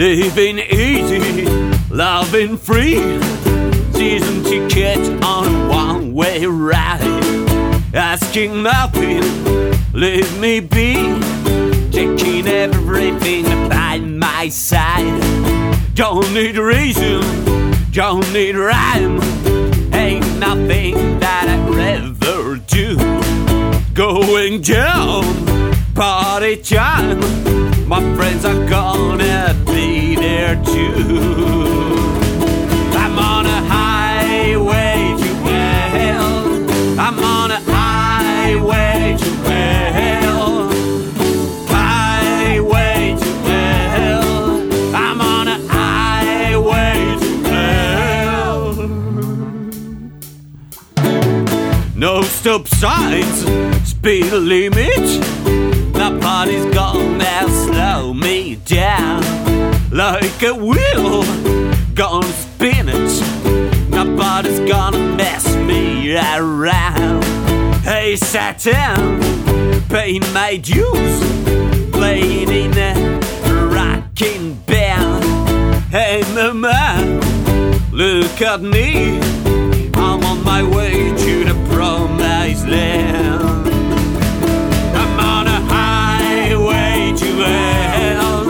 Living easy, loving free. Season ticket on a one-way ride. Asking nothing, leave me be. Taking everything by my side. Don't need reason, don't need rhyme. Ain't nothing that I'd rather do. Going down, party time. My friends are gonna be there too. I'm on a highway to hell. I'm on a highway to hell. Highway to hell. I'm on a highway to hell. No stop signs, speed limit. Nobody's gonna slow me down. Like a wheel, gonna spin it. Nobody's gonna mess me around. Hey Satan, paying my dues. Playing in a rocking band. Hey mama, look at me. I'm on my way to the promised land. I'm on a highway to hell.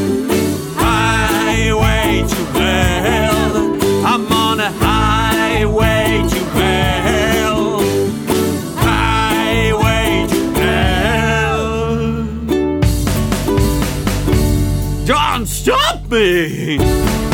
Highway to hell. I'm on a highway to hell. Highway to hell. Don't stop me!